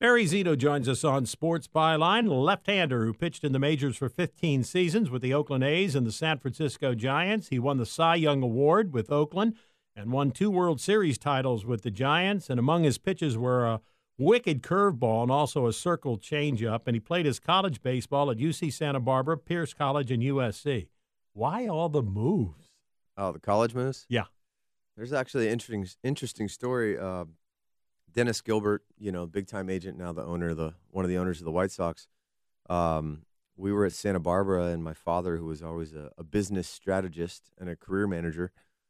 Barry Zito joins us on Sports Byline, left-hander who pitched in the majors for 15 seasons with the Oakland A's and the San Francisco Giants. He won the Cy Young Award with Oakland and won 2 World Series titles with the Giants. And among his pitches were a wicked curveball and also a circle changeup. And he played his college baseball at UC Santa Barbara, Pierce College, and USC. Why all the moves? Oh, the college moves? Yeah. There's actually an interesting story. Dennis Gilbert, big-time agent, now one of the owners of the White Sox. We were at Santa Barbara, and my father, who was always a business strategist and a career manager,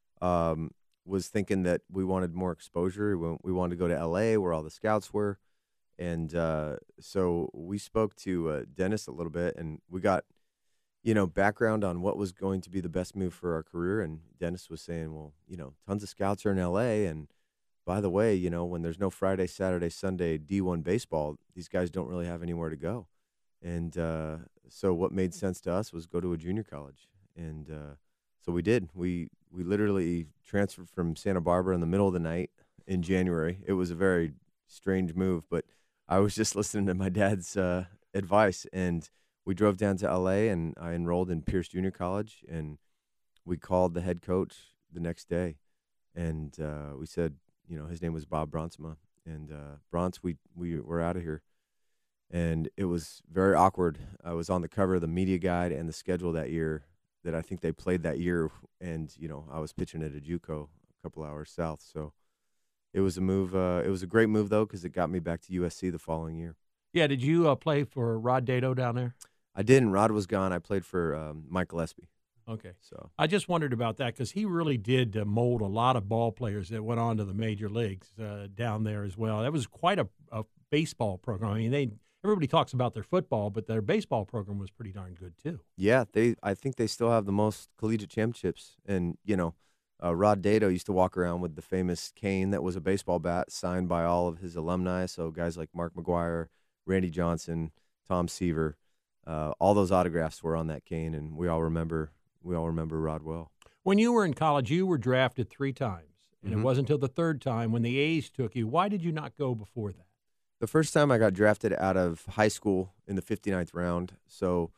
was thinking that we wanted more exposure. We wanted to go to L.A., where all the scouts were. And so we spoke to Dennis a little bit, and we got, background on what was going to be the best move for our career. And Dennis was saying, well, tons of scouts are in L.A., and by the way, when there's no Friday, Saturday, Sunday D1 baseball, these guys don't really have anywhere to go. And so what made sense to us was go to a junior college. And so we did. We literally transferred from Santa Barbara in the middle of the night in January. It was a very strange move, but I was just listening to my dad's advice. And we drove down to L.A., and I enrolled in Pierce Junior College. And we called the head coach the next day. And we said, his name was Bob Bronsma, and Bronce, we were out of here. And it was very awkward. I was on the cover of the media guide and the schedule that year that I think they played that year, and I was pitching at a JUCO a couple hours south. So it was a move. It was a great move though, because it got me back to USC the following year. Yeah, did you play for Rod Dedeaux down there? I didn't. Rod was gone. I played for Mike Gillespie. Okay. So I just wondered about that because he really did mold a lot of ball players that went on to the major leagues down there as well. That was quite a baseball program. I mean, everybody talks about their football, but their baseball program was pretty darn good too. Yeah, I think they still have the most collegiate championships. And, Rod Dedeaux used to walk around with the famous cane that was a baseball bat signed by all of his alumni. So guys like Mark McGwire, Randy Johnson, Tom Seaver, all those autographs were on that cane, and we all remember Rod well. When you were in college, you were drafted 3 times, and Mm-hmm. It wasn't until the 3rd time when the A's took you. Why did you not go before that? The first time I got drafted out of high school in the 59th round, so,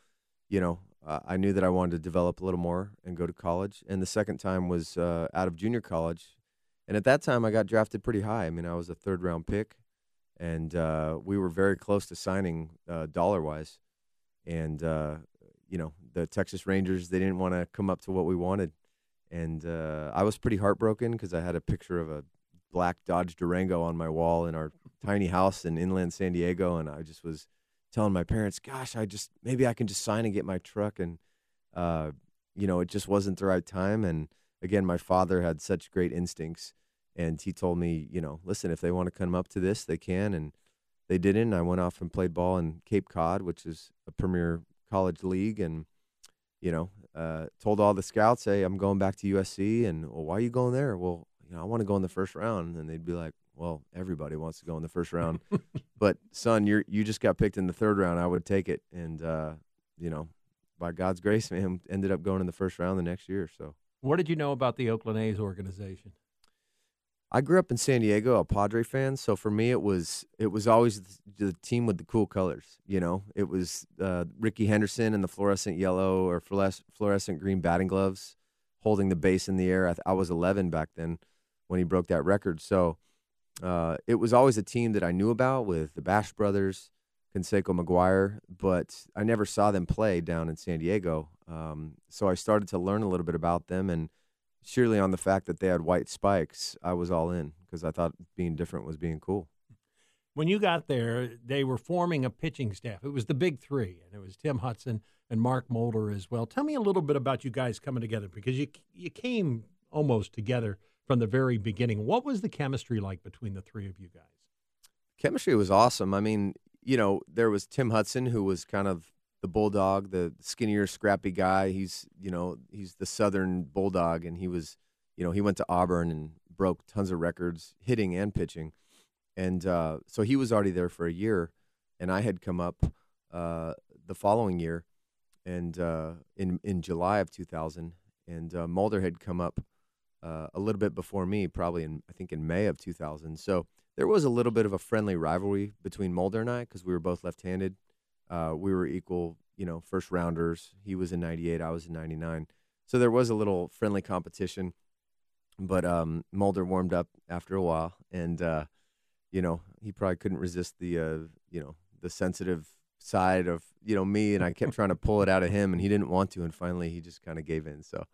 I knew that I wanted to develop a little more and go to college. And the second time was out of junior college, and at that time I got drafted pretty high. I mean, I was a 3rd-round pick, and we were very close to signing dollar-wise. And the Texas Rangers, they didn't want to come up to what we wanted. And I was pretty heartbroken because I had a picture of a black Dodge Durango on my wall in our tiny house in inland San Diego. And I just was telling my parents, gosh, maybe I can just sign and get my truck. And, it just wasn't the right time. And again, my father had such great instincts. And he told me, listen, if they want to come up to this, they can. And they didn't. I went off and played ball in Cape Cod, which is a premier college league, and told all the scouts, hey, I'm going back to USC. And, well, why are you going there? Well, I want to go in the first round. And they'd be like, well, everybody wants to go in the first round. But, son, you just got picked in the 3rd round. I would take it. And, by God's grace, man, ended up going in the first round the next year. So, What did you know about the Oakland A's organization? I grew up in San Diego, a Padre fan, so for me it was always the team with the cool colors. It was Ricky Henderson in the fluorescent yellow or fluorescent green batting gloves, holding the base in the air. I was 11 back then when he broke that record. So it was always a team that I knew about with the Bash brothers, Canseco McGuire, but I never saw them play down in San Diego. So I started to learn a little bit about them, and surely on the fact that they had white spikes, I was all in because I thought being different was being cool. When you got there, they were forming a pitching staff. It was the big 3, and it was Tim Hudson and Mark Mulder as well. Tell me a little bit about you guys coming together because you came almost together from the very beginning. What was the chemistry like between the 3 of you guys? Chemistry was awesome. I mean, there was Tim Hudson, who was kind of the bulldog, the skinnier, scrappy guy. He's the Southern bulldog, and he was, he went to Auburn and broke tons of records, hitting and pitching. And so he was already there for a year, and I had come up the following year, and in July of 2000, and Mulder had come up a little bit before me, probably I think in May of 2000. So there was a little bit of a friendly rivalry between Mulder and I because we were both left-handed. We were equal, first rounders. He was in '98, I was in '99. So there was a little friendly competition. But Mulder warmed up after a while, and he probably couldn't resist the sensitive side of me, and I kept trying to pull it out of him, and he didn't want to, and finally he just kind of gave in. So,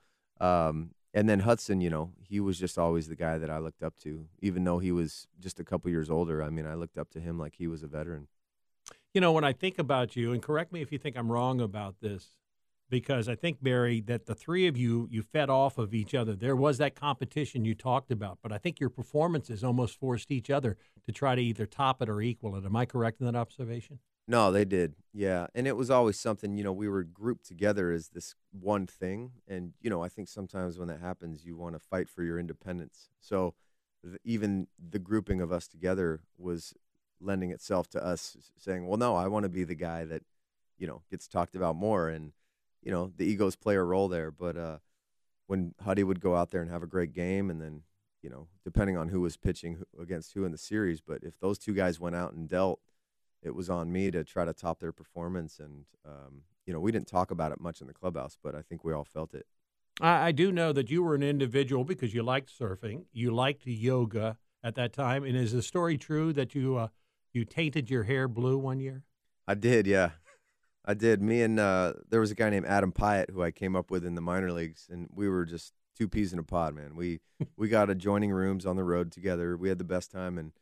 and then Hudson, he was just always the guy that I looked up to, even though he was just a couple years older. I mean, I looked up to him like he was a veteran. When I think about you, and correct me if you think I'm wrong about this, because I think, Barry, that the three of you fed off of each other. There was that competition you talked about, but I think your performances almost forced each other to try to either top it or equal it. Am I correct in that observation? No, they did. Yeah. And it was always something, we were grouped together as this one thing. And, I think sometimes when that happens, you want to fight for your independence. So even the grouping of us together was lending itself to us saying, well, no, I want to be the guy that, gets talked about more. And, the egos play a role there. But when Huddy would go out there and have a great game, and then, depending on who was pitching against who in the series, but if those two guys went out and dealt, it was on me to try to top their performance. And, we didn't talk about it much in the clubhouse, but I think we all felt it. I do know that you were an individual because you liked surfing, you liked yoga at that time. And is the story true that you tainted your hair blue one year? I did, yeah. I did. Me and there was a guy named Adam Pyatt who I came up with in the minor leagues, and we were just two peas in a pod, man. We got adjoining rooms on the road together. We had the best time, and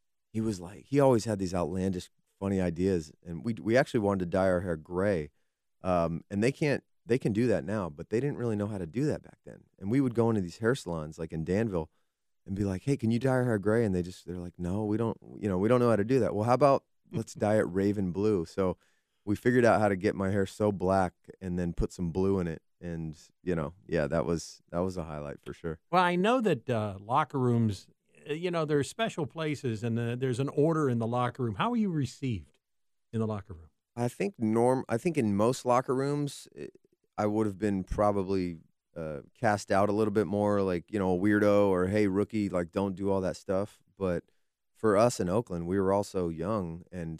he always had these outlandish, funny ideas, and we actually wanted to dye our hair gray, and they can do that now, but they didn't really know how to do that back then. And we would go into these hair salons like in Danville and be like, "Hey, can you dye our hair gray?" And they're like, "No, we don't. We don't know how to do that." Well, how about let's dye it raven blue? So we figured out how to get my hair so black and then put some blue in it. And, that was a highlight for sure. Well, I know that locker rooms, there are special places, and there's an order in the locker room. How are you received in the locker room? I think in most locker rooms, I would have been probably cast out a little bit more, like, a weirdo, or, hey, rookie, like, don't do all that stuff. But for us in Oakland, we were also young, and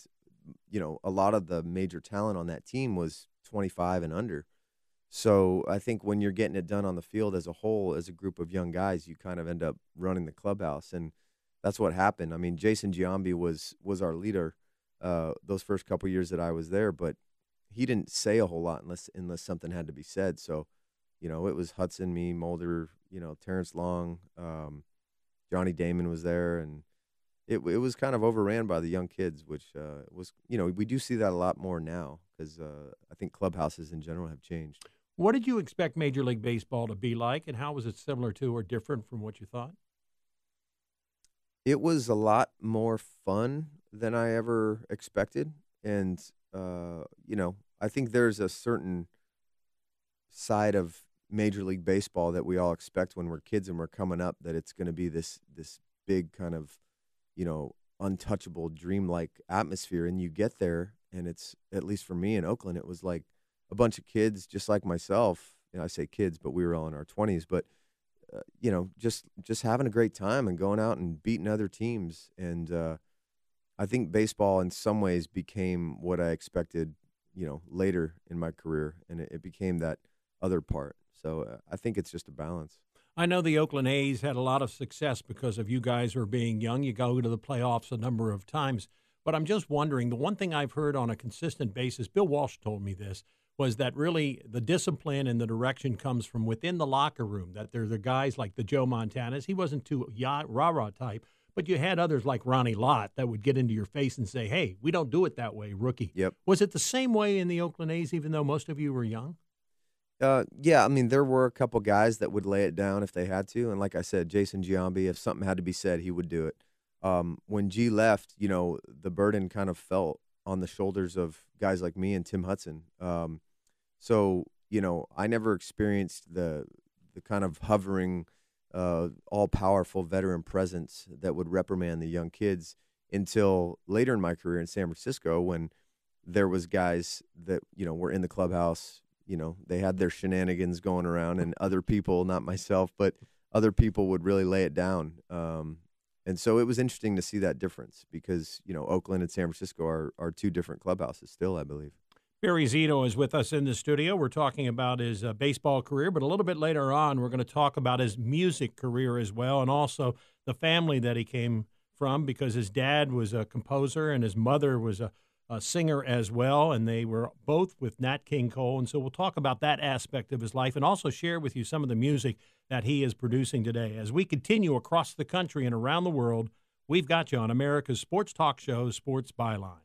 a lot of the major talent on that team was 25 and under. So I think when you're getting it done on the field as a whole, as a group of young guys, you kind of end up running the clubhouse. And that's what happened. I mean, Jason Giambi was our leader those first couple years that I was there, but he didn't say a whole lot unless something had to be said. So, it was Hudson, me, Mulder, Terrence Long, Johnny Damon was there, and it was kind of overran by the young kids, which was, we do see that a lot more now because I think clubhouses in general have changed. What did you expect Major League Baseball to be like, and how was it similar to or different from what you thought? It was a lot more fun than I ever expected. And, I think there's a certain side of Major League Baseball that we all expect when we're kids and we're coming up, that it's going to be this big kind of, untouchable, dreamlike atmosphere. And you get there, and it's, at least for me in Oakland, it was like a bunch of kids just like myself. I say kids, but we were all in our 20s. But, just having a great time and going out and beating other teams. And I think baseball in some ways became what I expected, later in my career. And it became that other part. So I think it's just a balance. I know the Oakland A's had a lot of success because of you guys were being young. You go to the playoffs a number of times. But I'm just wondering, the one thing I've heard on a consistent basis, Bill Walsh told me this, was that really the discipline and the direction comes from within the locker room, that there are the guys like the Joe Montanas. He wasn't too rah-rah type, but you had others like Ronnie Lott that would get into your face and say, hey, we don't do it that way, rookie. Yep. Was it the same way in the Oakland A's, even though most of you were young? Yeah, I mean, there were a couple guys that would lay it down if they had to. And like I said, Jason Giambi, if something had to be said, he would do it. When G left, the burden kind of fell on the shoulders of guys like me and Tim Hudson. So, I never experienced the kind of hovering, all-powerful veteran presence that would reprimand the young kids until later in my career in San Francisco, when there was guys that, were in the clubhouse. They had their shenanigans going around, and other people, not myself, but other people would really lay it down. And so it was interesting to see that difference because, Oakland and San Francisco are two different clubhouses still, I believe. Barry Zito is with us in the studio. We're talking about his baseball career, but a little bit later on, we're going to talk about his music career as well, and also the family that he came from, because his dad was a composer and his mother was a singer as well, and they were both with Nat King Cole. And so we'll talk about that aspect of his life and also share with you some of the music that he is producing today. As we continue across the country and around the world, we've got you on America's sports talk show, Sports Byline.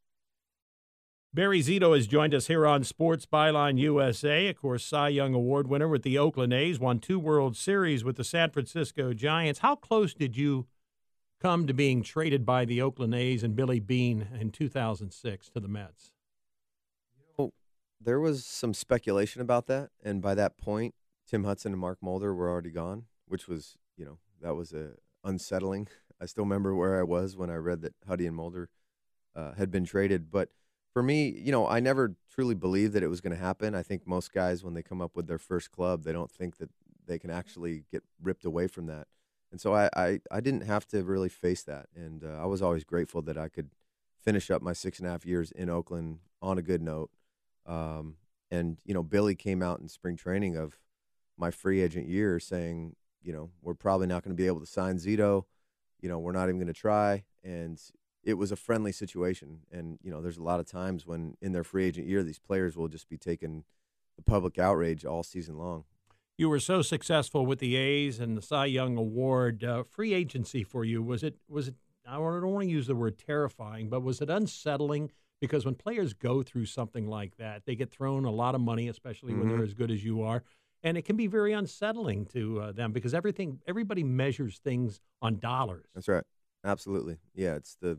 Barry Zito has joined us here on Sports Byline USA. Of course, Cy Young Award winner with the Oakland A's, won 2 World Series with the San Francisco Giants. How close did you come to being traded by the Oakland A's and Billy Beane in 2006 to the Mets? There was some speculation about that, and by that point, Tim Hudson and Mark Mulder were already gone, which was, that was unsettling. I still remember where I was when I read that Huddy and Mulder had been traded, but for me, I never truly believed that it was going to happen. I think most guys, when they come up with their first club, they don't think that they can actually get ripped away from that. And so I didn't have to really face that. And I was always grateful that I could finish up my 6.5 years in Oakland on a good note. And Billy came out in spring training of my free agent year saying, we're probably not going to be able to sign Zito. We're not even going to try. And it was a friendly situation. And, there's a lot of times when in their free agent year, these players will just be taking the public outrage all season long. You were so successful with the A's and the Cy Young Award. Free agency for you, was it? I don't want to use the word terrifying, but was it unsettling? Because when players go through something like that, they get thrown a lot of money, especially when they're as good as you are, and it can be very unsettling to them because everybody measures things on dollars. That's right, absolutely. Yeah, it's the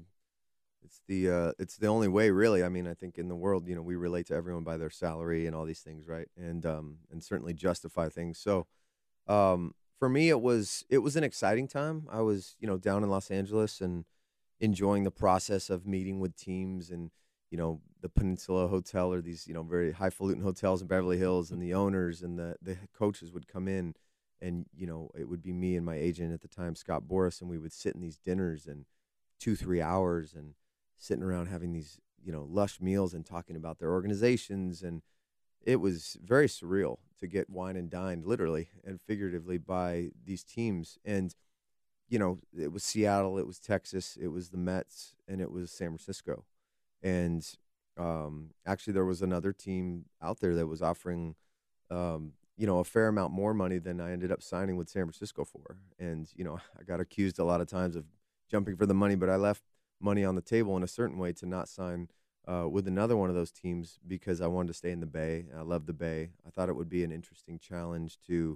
only way, really. I mean, I think in the world, we relate to everyone by their salary and all these things, right? And certainly justify things. So, for me, it was an exciting time. I was, down in Los Angeles and enjoying the process of meeting with teams and, the Peninsula Hotel or these, very highfalutin hotels in Beverly Hills, and the owners and the coaches would come in, and it would be me and my agent at the time, Scott Boras, and we would sit in these dinners and 2-3 hours and sitting around having these, lush meals and talking about their organizations. And it was very surreal to get wine and dined literally and figuratively by these teams. And, it was Seattle, it was Texas, it was the Mets, and it was San Francisco. And actually there was another team out there that was offering, a fair amount more money than I ended up signing with San Francisco for. And, I got accused a lot of times of jumping for the money, but I left money on the table in a certain way to not sign with another one of those teams because I wanted to stay in the Bay. I love the Bay. I thought it would be an interesting challenge to,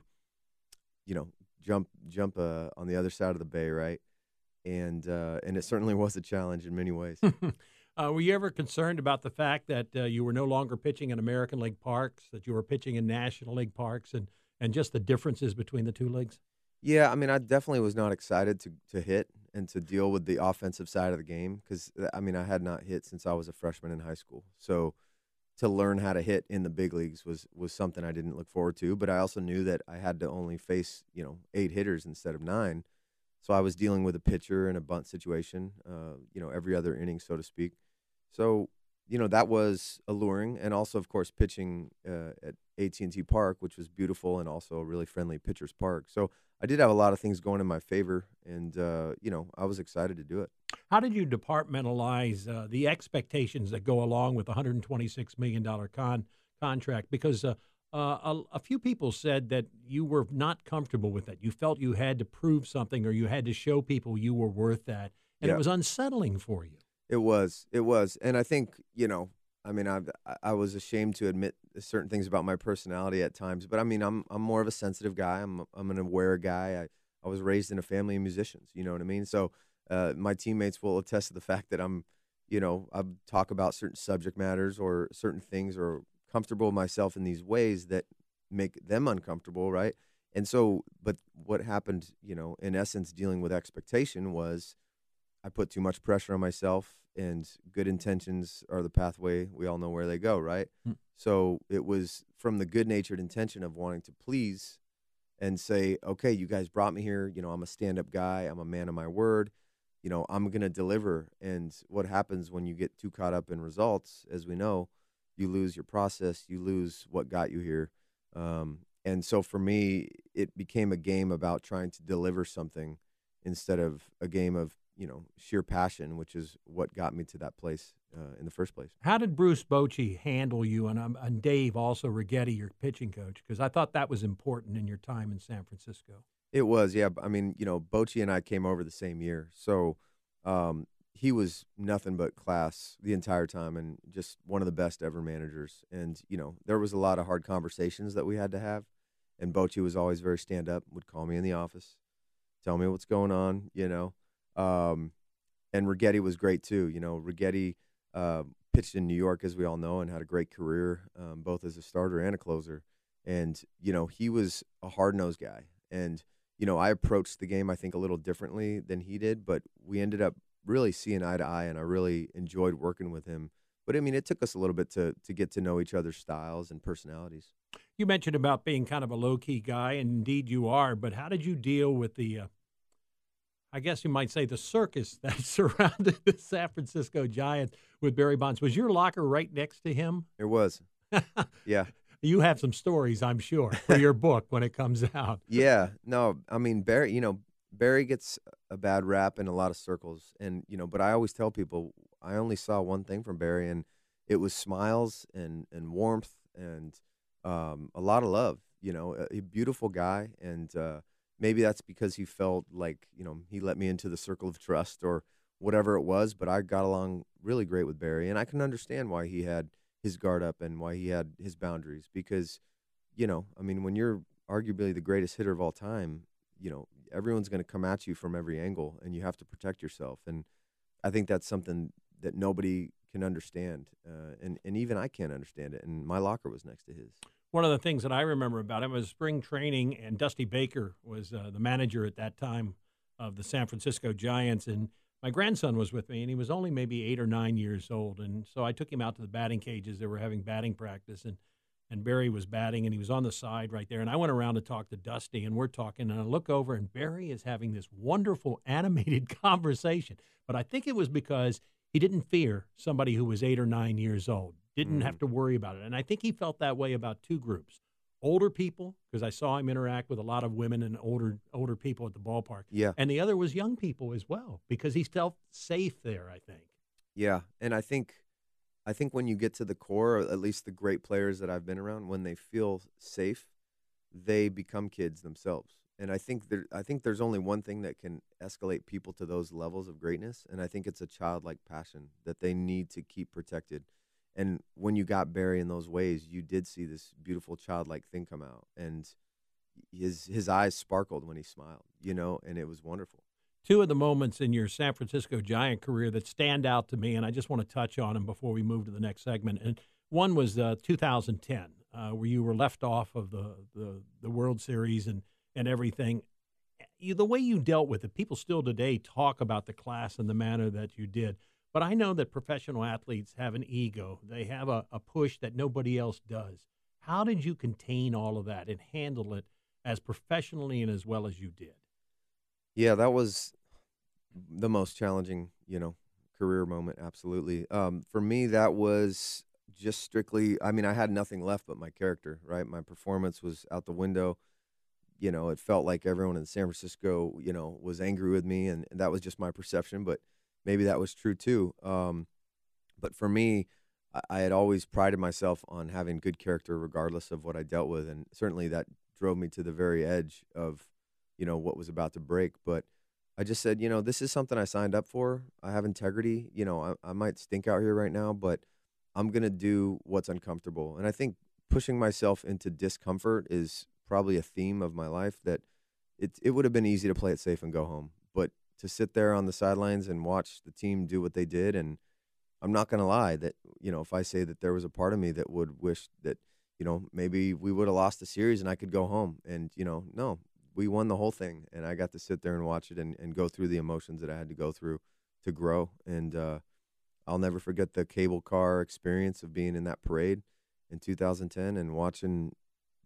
jump on the other side of the Bay, right? And it certainly was a challenge in many ways. Were you ever concerned about the fact that you were no longer pitching in American League parks, that you were pitching in National League parks, and just the differences between the two leagues? Yeah, I mean, I definitely was not excited to hit and to deal with the offensive side of the game because, I mean, I had not hit since I was a freshman in high school. So to learn how to hit in the big leagues was something I didn't look forward to. But I also knew that I had to only face, 8 hitters instead of 9. So I was dealing with a pitcher in a bunt situation, every other inning, so to speak. So, that was alluring. And also, of course, pitching at AT&T Park, which was beautiful and also a really friendly pitcher's park. So I did have a lot of things going in my favor, and, I was excited to do it. How did you departmentalize the expectations that go along with a $126 million contract? Because a few people said that you were not comfortable with that. You felt you had to prove something or you had to show people you were worth that, and It was unsettling for you. It was. And I think, I mean, I was ashamed to admit certain things about my personality at times, but I mean, I'm more of a sensitive guy. I'm an aware guy. I was raised in a family of musicians, you know what I mean? So my teammates will attest to the fact that I talk about certain subject matters or certain things or comfortable with myself in these ways that make them uncomfortable, right? And so, but what happened, in essence, dealing with expectation was I put too much pressure on myself, and good intentions are the pathway. We all know where they go, right? So it was from the good-natured intention of wanting to please and say, okay, you guys brought me here. I'm a stand-up guy. I'm a man of my word. I'm going to deliver. And what happens when you get too caught up in results, as we know, you lose your process, you lose what got you here. And so for me, it became a game about trying to deliver something instead of a game of, sheer passion, which is what got me to that place in the first place. How did Bruce Bochy handle you, and Dave, also Righetti, your pitching coach? Because I thought that was important in your time in San Francisco. It was, yeah. I mean, Bochy and I came over the same year. So he was nothing but class the entire time and just one of the best ever managers. And, there was a lot of hard conversations that we had to have. And Bochy was always very stand up, would call me in the office, tell me what's going on, And Righetti was great too. Righetti pitched in New York, as we all know, and had a great career, both as a starter and a closer. And, he was a hard-nosed guy. And, I approached the game, I think, a little differently than he did, but we ended up really seeing eye to eye, and I really enjoyed working with him. But, I mean, it took us a little bit to get to know each other's styles and personalities. You mentioned about being kind of a low-key guy, and indeed you are, but how did you deal with the I guess you might say the circus that surrounded the San Francisco Giants with Barry Bonds? Was your locker right next to him? It was. Yeah. You have some stories, I'm sure, for your book when it comes out. Yeah. No, I mean, Barry gets a bad rap in a lot of circles. And, but I always tell people I only saw one thing from Barry, and it was smiles and warmth and a lot of love, a beautiful guy. And maybe that's because he felt like, he let me into the circle of trust or whatever it was. But I got along really great with Barry, and I can understand why he had his guard up and why he had his boundaries because, I mean, when you're arguably the greatest hitter of all time, everyone's going to come at you from every angle and you have to protect yourself. And I think that's something that nobody can understand. And even I can't understand it. And my locker was next to his. One of the things that I remember about him was spring training, and Dusty Baker was the manager at that time of the San Francisco Giants. And my grandson was with me, and he was only maybe 8 or 9 years old. And so I took him out to the batting cages. They were having batting practice, and Barry was batting, and he was on the side right there. And I went around to talk to Dusty, and we're talking, and I look over, and Barry is having this wonderful animated conversation. But I think it was because he didn't fear somebody who was 8 or 9 years old, didn't have to worry about it. And I think he felt that way about two groups. Older people, because I saw him interact with a lot of women and older people at the ballpark. Yeah. And the other was young people as well, because he felt safe there, I think. Yeah. And I think when you get to the core, or at least the great players that I've been around, when they feel safe, they become kids themselves. And I think there's only one thing that can escalate people to those levels of greatness, and I think it's a childlike passion that they need to keep protected. And when you got Barry in those ways, you did see this beautiful childlike thing come out, and his eyes sparkled when he smiled, and it was wonderful. Two of the moments in your San Francisco Giant career that stand out to me, and I just want to touch on them before we move to the next segment. And one was 2010, where you were left off of the World Series and everything. The way you dealt with it, people still today talk about the class and the manner that you did. But I know that professional athletes have an ego. They have a push that nobody else does. How did you contain all of that and handle it as professionally and as well as you did? Yeah, that was the most challenging, career moment. Absolutely. For me, that was just strictly, I mean, I had nothing left but my character, right? My performance was out the window. It felt like everyone in San Francisco, was angry with me, and that was just my perception, but maybe that was true too. But for me, I had always prided myself on having good character regardless of what I dealt with, and certainly that drove me to the very edge of, what was about to break. But I just said, this is something I signed up for. I have integrity. I might stink out here right now, but I'm going to do what's uncomfortable. And I think pushing myself into discomfort is probably a theme of my life, that it would have been easy to play it safe and go home. But to sit there on the sidelines and watch the team do what they did, and I'm not going to lie that, if I say that there was a part of me that would wish that, maybe we would have lost the series and I could go home. And, no, we won the whole thing, and I got to sit there and watch it and go through the emotions that I had to go through to grow. And I'll never forget the cable car experience of being in that parade in 2010 and watching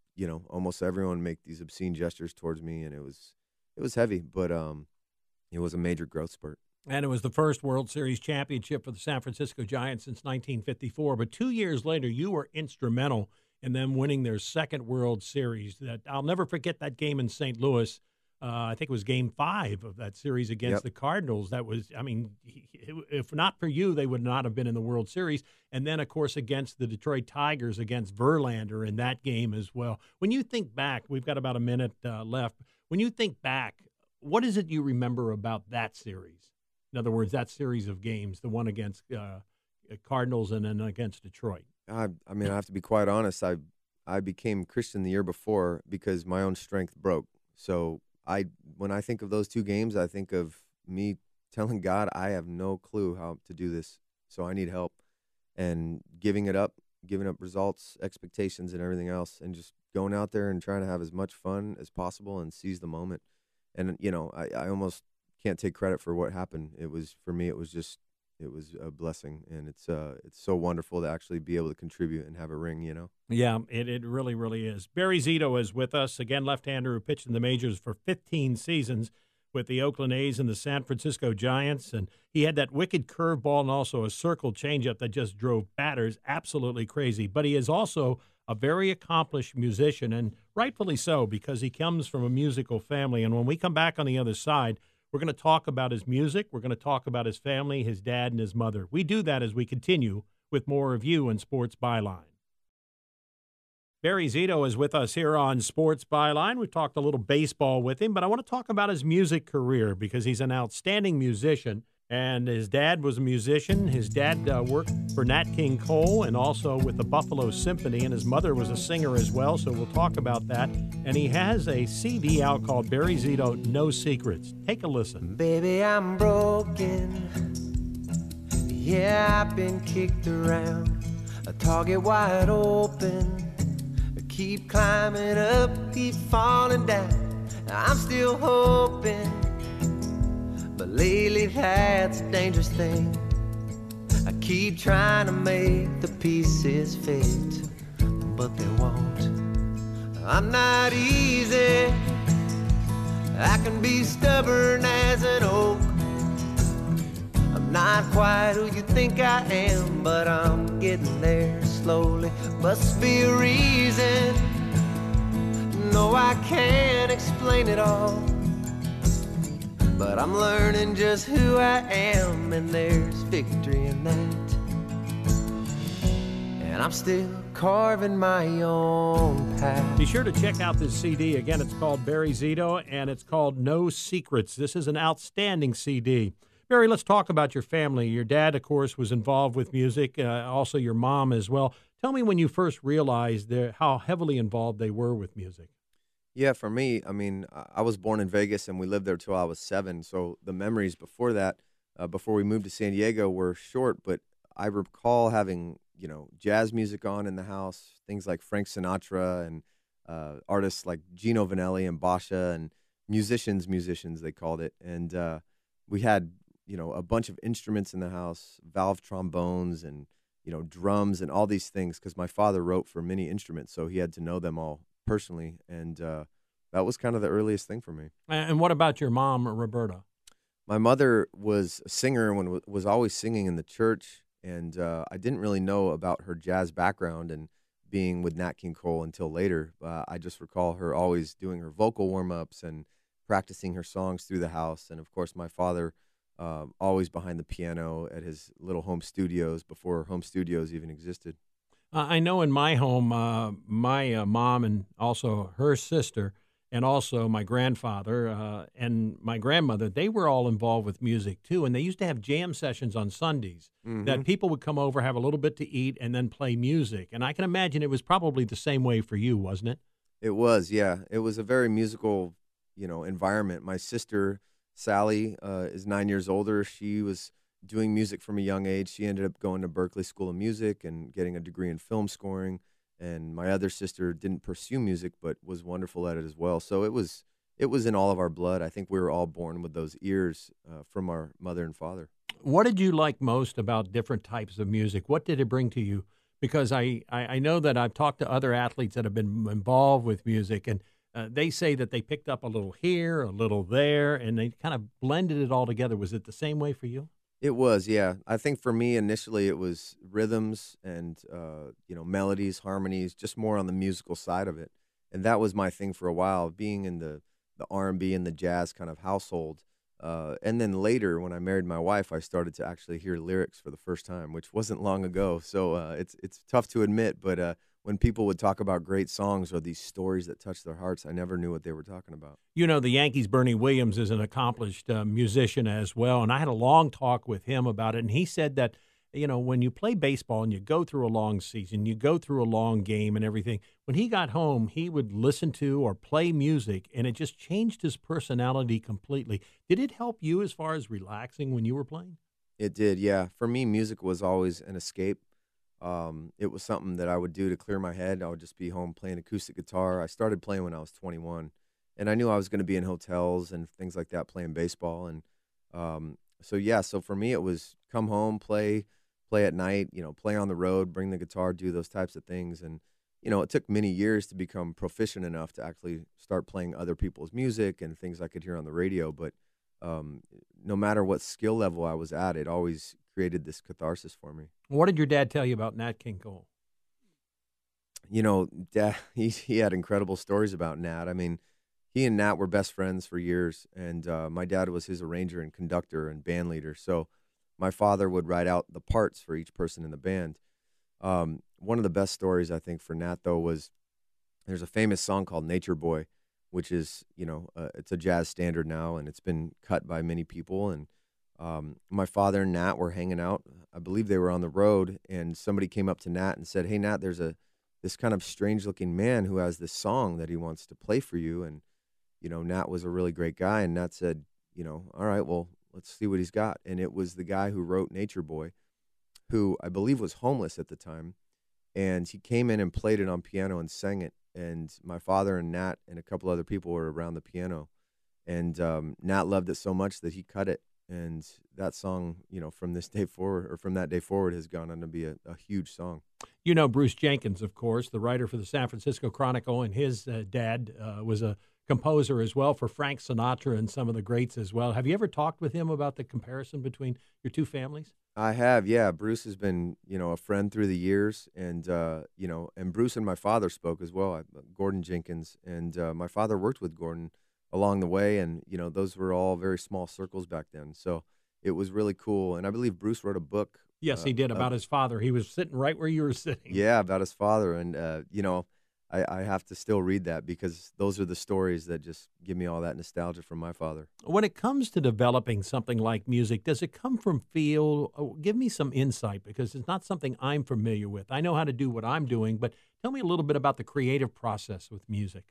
almost everyone make these obscene gestures towards me, and it was heavy, but it was a major growth spurt. And it was the first World Series championship for the San Francisco Giants since 1954. But 2 years later, you were instrumental in them winning their second World Series. That I'll never forget that game in St. Louis. I think it was Game 5 of that series against the Cardinals. That was, I mean, if not for you, they would not have been in the World Series. And then, of course, against the Detroit Tigers, against Verlander in that game as well. When you think back, we've got about a minute left. When you think back, what is it you remember about that series? In other words, that series of games, the one against Cardinals and then against Detroit. I mean, I have to be quite honest. I became Christian the year before because my own strength broke. So when I think of those two games, I think of me telling God, I have no clue how to do this, so I need help, and giving up results, expectations, and everything else, and just going out there and trying to have as much fun as possible and seize the moment. And I almost can't take credit for what happened. For me, it was a blessing, and it's so wonderful to actually be able to contribute and have a ring, Yeah, it really, really is. Barry Zito is with us, again, left-hander who pitched in the majors for 15 seasons with the Oakland A's and the San Francisco Giants, and he had that wicked curveball and also a circle changeup that just drove batters absolutely crazy. But he is also a very accomplished musician, and rightfully so, because he comes from a musical family. And when we come back on the other side, we're going to talk about his music. We're going to talk about his family, his dad, and his mother. We do that as we continue with more of you in Sports Byline. Barry Zito is with us here on Sports Byline. We've talked a little baseball with him, but I want to talk about his music career because he's an outstanding musician. And his dad was a musician. His dad worked for Nat King Cole and also with the Buffalo Symphony, and his mother was a singer as well, so we'll talk about that. And he has a CD out called Barry Zito, No Secrets. Take a listen. Baby, I'm broken. Yeah, I've been kicked around. A target wide open. Keep climbing up, keep falling down. I'm still hoping. But lately that's a dangerous thing. I keep trying to make the pieces fit, but they won't. I'm not easy. I can be stubborn as an oak. I'm not quite who you think I am, but I'm getting there slowly. Must be a reason. No, I can't explain it all, but I'm learning just who I am, and there's victory in that. And I'm still carving my own path. Be sure to check out this CD. Again, it's called Barry Zito, and it's called No Secrets. This is an outstanding CD. Barry, let's talk about your family. Your dad, of course, was involved with music, also your mom as well. Tell me when you first realized how heavily involved they were with music. Yeah, for me, I mean, I was born in Vegas, and we lived there till I was 7. So the memories before that, before we moved to San Diego, were short. But I recall having, jazz music on in the house, things like Frank Sinatra and artists like Gino Vanelli and Basha and musicians, they called it. And we had, a bunch of instruments in the house, valve trombones and, drums and all these things, because my father wrote for many instruments, so he had to know them all personally, and that was kind of the earliest thing for me. And what about your mom, Roberta? My mother was a singer and was always singing in the church, and I didn't really know about her jazz background and being with Nat King Cole until later. I just recall her always doing her vocal warm-ups and practicing her songs through the house, and of course my father always behind the piano at his little home studios before home studios even existed. I know in my home, my mom and also her sister and also my grandfather and my grandmother, they were all involved with music too. And they used to have jam sessions on Sundays that people would come over, have a little bit to eat, and then play music. And I can imagine it was probably the same way for you, wasn't it? It was, yeah. It was a very musical, environment. My sister, Sally, is 9 years older. She was doing music from a young age. She ended up going to Berklee School of Music and getting a degree in film scoring. And my other sister didn't pursue music, but was wonderful at it as well. So it was in all of our blood. I think we were all born with those ears from our mother and father. What did you like most about different types of music? What did it bring to you because I know that I've talked to other athletes that have been involved with music, and they say that they picked up a little here, a little there, and they kind of blended it all together. Was it the same way for you? It was, yeah. I think for me initially it was rhythms and melodies, harmonies, just more on the musical side of it, and that was my thing for a while, being in the R&B and the jazz kind of household. And then later, when I married my wife, I started to actually hear lyrics for the first time, which wasn't long ago. So it's tough to admit, but when people would talk about great songs or these stories that touch their hearts, I never knew what they were talking about. You know, the Yankees' Bernie Williams is an accomplished musician as well, and I had a long talk with him about it, and he said that, you know, when you play baseball and you go through a long season, you go through a long game and everything, when he got home, he would listen to or play music, and it just changed his personality completely. Did it help you as far as relaxing when you were playing? It did, yeah. For me, music was always an escape. It was something that I would do to clear my head. I would just be home playing acoustic guitar. I started playing when I was 21, and I knew I was going to be in hotels and things like that playing baseball. And so for me, it was come home, play at night, play on the road, bring the guitar, do those types of things. And it took many years to become proficient enough to actually start playing other people's music and things I could hear on the radio. But no matter what skill level I was at, it always created this catharsis for me. What did your dad tell you about Nat King Cole? Dad, he had incredible stories about Nat. I mean, he and Nat were best friends for years, and my dad was his arranger and conductor and band leader. So my father would write out the parts for each person in the band. One of the best stories, I think, for Nat, though, was there's a famous song called Nature Boy, which is, it's a jazz standard now, and it's been cut by many people. And my father and Nat were hanging out. I believe they were on the road, and somebody came up to Nat and said, "Hey, Nat, there's this kind of strange-looking man who has this song that he wants to play for you." And, Nat was a really great guy, and Nat said, "All right, well, let's see what he's got." And it was the guy who wrote Nature Boy, who I believe was homeless at the time, and he came in and played it on piano and sang it. And my father and Nat and a couple other people were around the piano, and Nat loved it so much that he cut it. And that song, from this day forward, or from that day forward, has gone on to be a huge song. You know Bruce Jenkins, of course, the writer for the San Francisco Chronicle, and his dad was a composer as well for Frank Sinatra and some of the greats as well. Have you ever talked with him about the comparison between your two families? I have, yeah. Bruce has been, a friend through the years, and and Bruce and my father spoke as well. Gordon Jenkins, and my father worked with Gordon along the way, and those were all very small circles back then. So it was really cool, and I believe Bruce wrote a book. Yes, he did, about his father. He was sitting right where you were sitting. Yeah, about his father, and I have to still read that because those are the stories that just give me all that nostalgia from my father. When it comes to developing something like music, does it come from feel? Oh, give me some insight, because it's not something I'm familiar with. I know how to do what I'm doing, but tell me a little bit about the creative process with music.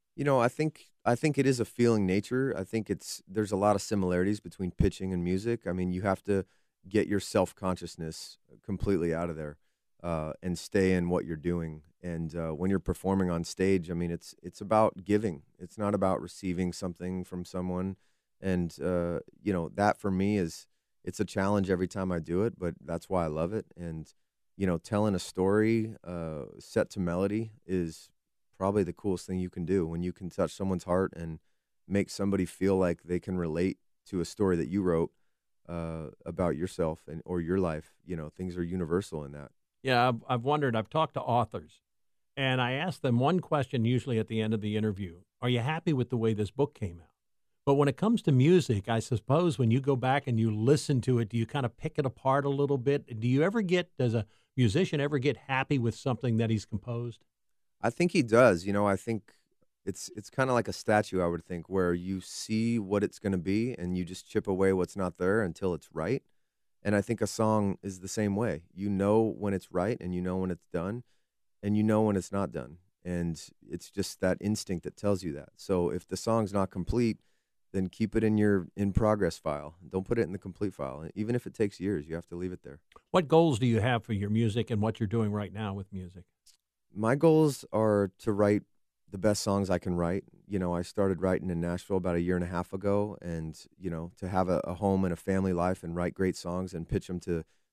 I think it is a feeling nature. I think there's a lot of similarities between pitching and music. I mean, you have to get your self-consciousness completely out of there and stay in what you're doing. And when you're performing on stage, I mean, it's about giving. It's not about receiving something from someone. And that for me it's a challenge every time I do it, but that's why I love it. And telling a story set to melody is probably the coolest thing you can do, when you can touch someone's heart and make somebody feel like they can relate to a story that you wrote about yourself or your life. Things are universal in that. Yeah, I've wondered. I've talked to authors, and I ask them one question usually at the end of the interview: are you happy with the way this book came out? But when it comes to music, I suppose when you go back and you listen to it, do you kind of pick it apart a little bit? Does a musician ever get happy with something that he's composed? I think he does. I think it's kind of like a statue, I would think, where you see what it's going to be and you just chip away what's not there until it's right. And I think a song is the same way. You know when it's right, and you know when it's done, and you know when it's not done. And it's just that instinct that tells you that. So if the song's not complete, then keep it in your in progress file. Don't put it in the complete file. Even if it takes years, you have to leave it there. What goals do you have for your music and what you're doing right now with music? My goals are to write the best songs I can write. I started writing in Nashville about 1.5 years ago, and, to have a home and a family life and write great songs and pitch them to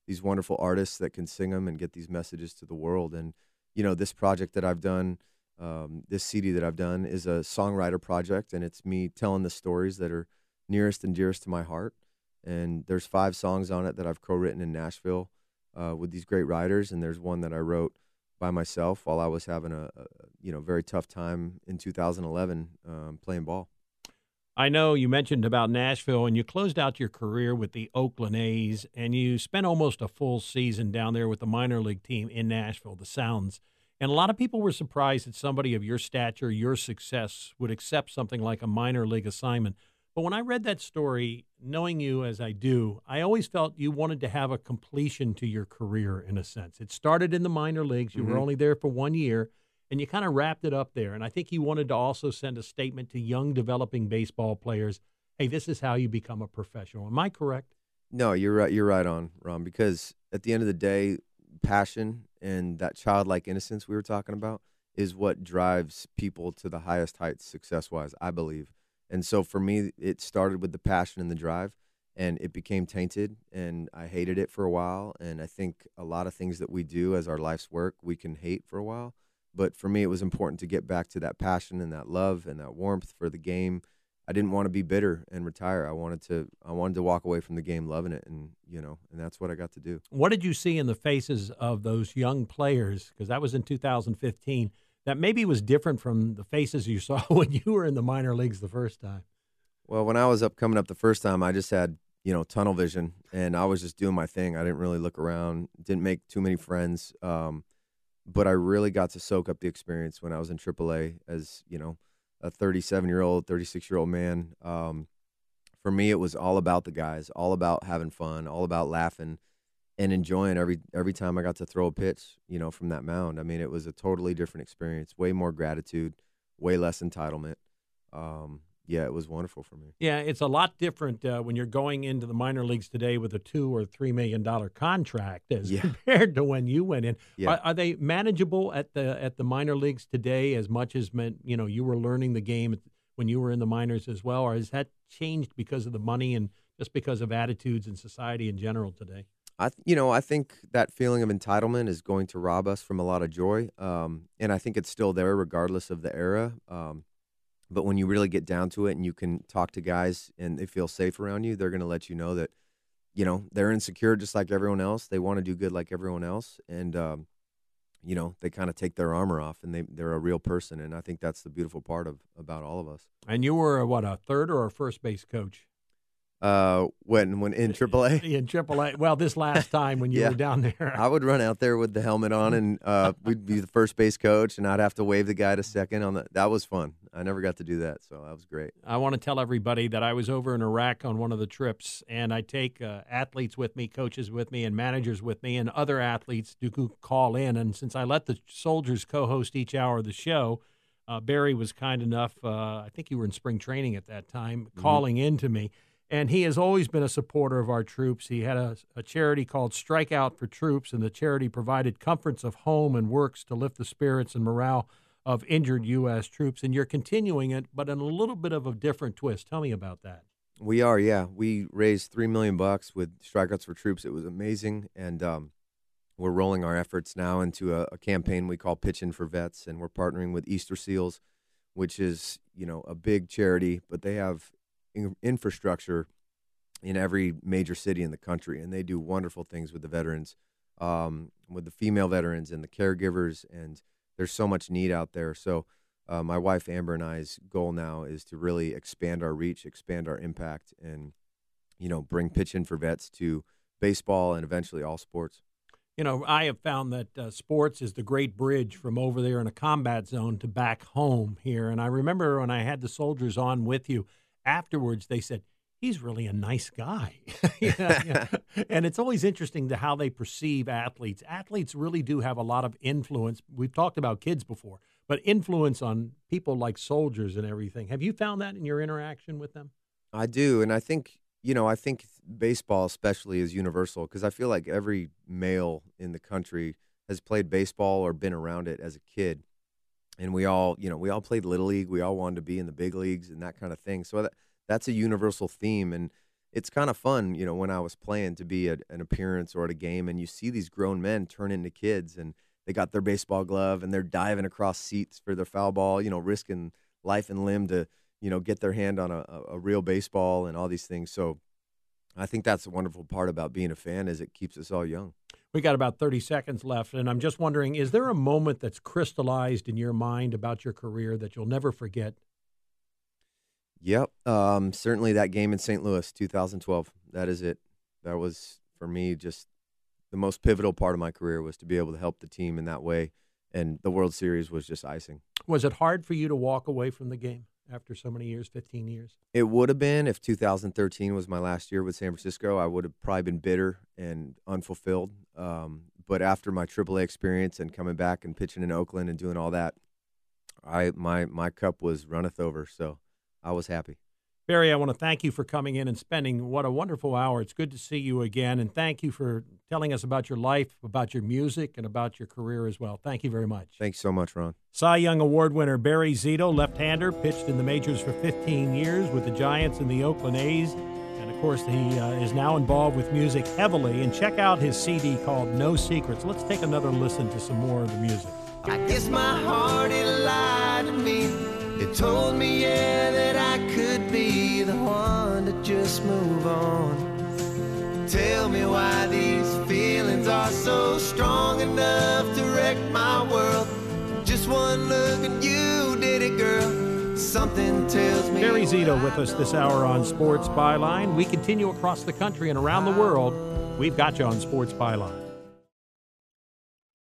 these wonderful artists that can sing them and get these messages to the world. And, this project that I've done, this CD that I've done is a songwriter project, and it's me telling the stories that are nearest and dearest to my heart. And there's 5 songs on it that I've co-written in Nashville with these great writers, and there's one that I wrote by myself while I was having a very tough time in 2011 playing ball. I know you mentioned about Nashville, and you closed out your career with the Oakland A's, and you spent almost a full season down there with the minor league team in Nashville, the Sounds. And a lot of people were surprised that somebody of your stature, your success, would accept something like a minor league assignment. But when I read that story, knowing you as I do, I always felt you wanted to have a completion to your career in a sense. It started in the minor leagues. You were only there for 1 year, and you kind of wrapped it up there. And I think you wanted to also send a statement to young developing baseball players, hey, this is how you become a professional. Am I correct? No, you're right. You're right on, Ron, because at the end of the day, passion and that childlike innocence we were talking about is what drives people to the highest heights success-wise, I believe. And so for me, it started with the passion and the drive, and it became tainted, and I hated it for a while. And I think a lot of things that we do as our life's work, we can hate for a while. But for me, it was important to get back to that passion and that love and that warmth for the game. I didn't want to be bitter and retire. I wanted to walk away from the game loving it, and that's what I got to do. What did you see in the faces of those young players, because that was in 2015, that maybe was different from the faces you saw when you were in the minor leagues the first time? Well, when I was coming up the first time, I just had, tunnel vision, and I was just doing my thing. I didn't really look around, didn't make too many friends, but I really got to soak up the experience when I was in AAA as, a 37-year-old, 36-year-old man. For me, it was all about the guys, all about having fun, all about laughing and enjoying every time I got to throw a pitch, from that mound. I mean, it was a totally different experience, way more gratitude, way less entitlement. Yeah, it was wonderful for me. Yeah, it's a lot different when you're going into the minor leagues today with a $2 or $3 million contract as compared to when you went in. Yeah. Are they manageable at the minor leagues today as much as you were learning the game when you were in the minors as well, or has that changed because of the money and just because of attitudes in society in general today? I think that feeling of entitlement is going to rob us from a lot of joy, and I think it's still there regardless of the era. But when you really get down to it and you can talk to guys and they feel safe around you, they're going to let you know that, they're insecure just like everyone else. They want to do good like everyone else. And, they kind of take their armor off and they're a real person. And I think that's the beautiful part about all of us. And you were, a third or a first base coach? When in AAA? In AAA. Well, this last time when you were down there. I would run out there with the helmet on, and we'd be the first base coach, and I'd have to wave the guy to second. That was fun. I never got to do that, so that was great. I want to tell everybody that I was over in Iraq on one of the trips, and I take athletes with me, coaches with me, and managers with me, and other athletes do call in. And since I let the soldiers co-host each hour of the show, Barry was kind enough, I think you were in spring training at that time, calling in to me. And he has always been a supporter of our troops. He had a charity called Strike Out for Troops, and the charity provided comforts of home and works to lift the spirits and morale of injured U.S. troops. And you're continuing it, but in a little bit of a different twist. Tell me about that. We are, yeah. We raised $3 million with Strikeouts for Troops. It was amazing, and we're rolling our efforts now into a campaign we call Pitch In for Vets, and we're partnering with Easter Seals, which is, a big charity, but they have infrastructure in every major city in the country, and they do wonderful things with the veterans, with the female veterans and the caregivers, and there's so much need out there. So my wife Amber and I's goal now is to really expand our reach, expand our impact, and bring Pitch In for Vets to baseball and eventually all sports. I have found that sports is the great bridge from over there in a combat zone to back home here. And I remember when I had the soldiers on with you, afterwards, they said, he's really a nice guy. And it's always interesting to how they perceive athletes. Athletes really do have a lot of influence. We've talked about kids before, but influence on people like soldiers and everything. Have you found that in your interaction with them? I do, and I think baseball especially is universal because I feel like every male in the country has played baseball or been around it as a kid. And we all played Little League. We all wanted to be in the big leagues and that kind of thing. So that's a universal theme. And it's kind of fun, when I was playing to be at an appearance or at a game, and you see these grown men turn into kids, and they got their baseball glove and they're diving across seats for their foul ball, risking life and limb to, get their hand on a real baseball and all these things. So I think that's the wonderful part about being a fan is it keeps us all young. We got about 30 seconds left, and I'm just wondering, is there a moment that's crystallized in your mind about your career that you'll never forget? Yep. Certainly that game in St. Louis, 2012. That is it. That was, for me, just the most pivotal part of my career was to be able to help the team in that way, and the World Series was just icing. Was it hard for you to walk away from the game after so many years, 15 years? It would have been if 2013 was my last year with San Francisco. I would have probably been bitter and unfulfilled. But after my AAA experience and coming back and pitching in Oakland and doing all that, my cup was runneth over. So I was happy. Barry, I want to thank you for coming in and spending what a wonderful hour. It's good to see you again, and thank you for telling us about your life, about your music, and about your career as well. Thank you very much. Thanks so much, Ron. Cy Young Award winner Barry Zito, left-hander, pitched in the majors for 15 years with the Giants and the Oakland A's. And, of course, he is now involved with music heavily. And check out his CD called No Secrets. Let's take another listen to some more of the music. I guess my heart, it lied to me. It told me, yeah, that I could be the one to just move on. Tell me why these feelings are so strong enough to wreck my world. Just one look at you did it, girl. Something tells me. Barry Zito with us this hour on Sports Byline. We continue across the country and around the world. We've got you on Sports Byline.